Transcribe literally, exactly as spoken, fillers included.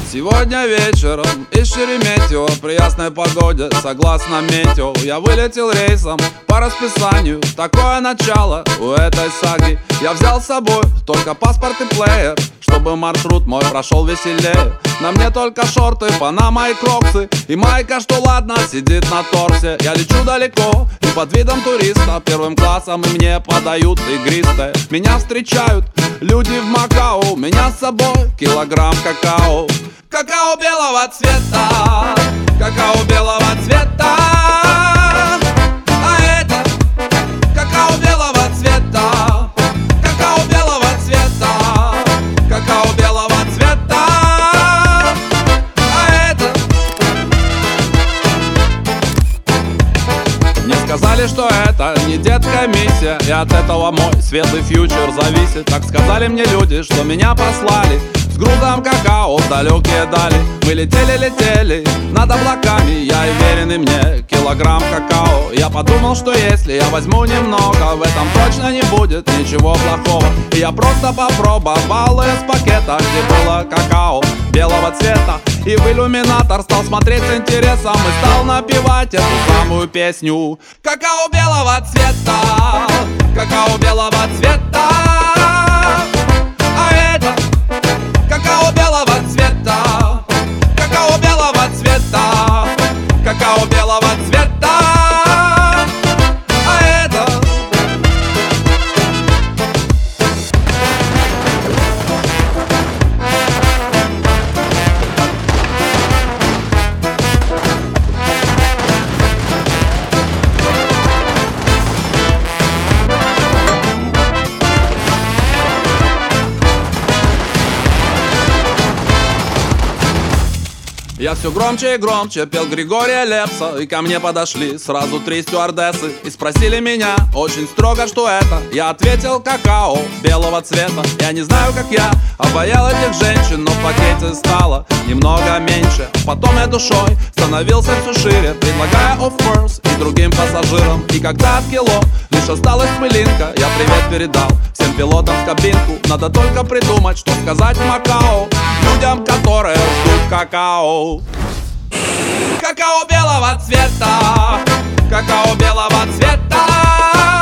Сегодня вечером из Шереметьево при ясной погоде, согласно метео, я вылетел рейсом по расписанию. Такое начало у этой саги. Я взял с собой только паспорт и плеер, чтобы маршрут мой прошел веселее. На мне только шорты, панама и кроксы, и майка, что ладно, сидит на торсе. Я лечу далеко и под видом туриста первым классом, и мне подают игристое. Меня встречают люди в Макао, меня с собой килограмм какао. Какао белого цвета, какао белого цвета. А это какао белого цвета, какао белого цвета, какао белого цвета. А это мне сказали, что это не детская миссия, и от этого мой светлый фьючер зависит. Так сказали мне люди, что меня послали с грузом какао в далекие дали. Мы летели-летели над облаками, я и веренный мне килограмм какао. Я подумал, что если я возьму немного, в этом точно не будет ничего плохого. И я просто попробовал из пакета, где было какао белого цвета, и в иллюминатор стал смотреть с интересом и стал напевать эту самую песню. Какао белого цвета, какао белого цвета. А это какао белого цвета, какао белого цвета, какао белого цвета. А это я все громче и громче пел Григория Лепса, и ко мне подошли сразу три стюардессы и спросили меня очень строго, что это. Я ответил: какао белого цвета. Я не знаю, как я обаял этих женщин, но в пакете стало немного меньше. Потом я душой становился все шире, предлагая offers и другим пассажирам. И когда от кило лишь осталась пылинка, я привет передал всем пилотам в кабинку. Надо только придумать, что сказать в Макао людям, которые ждут какао. Какао белого цвета, какао белого цвета.